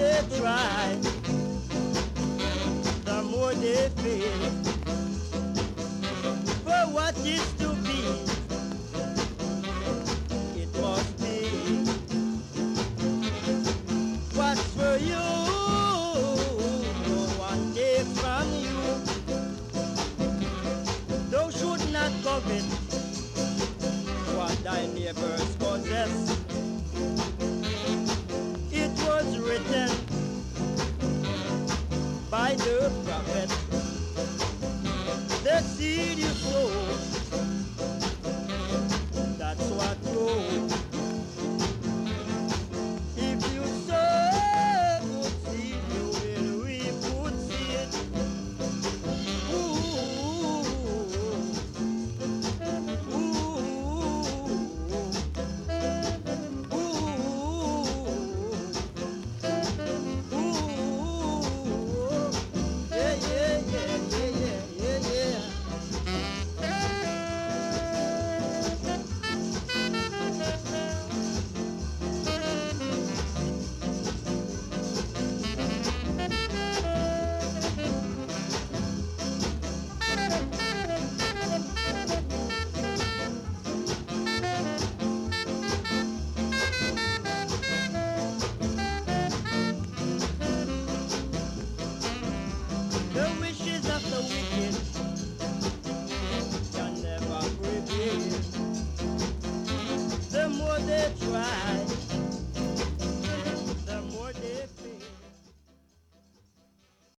they try, the more they fail. For what is to be, it must be. What's for you, no one takes from you. Thou should not covet what thy neighbors possess. It was written by the prophet. The seed you sow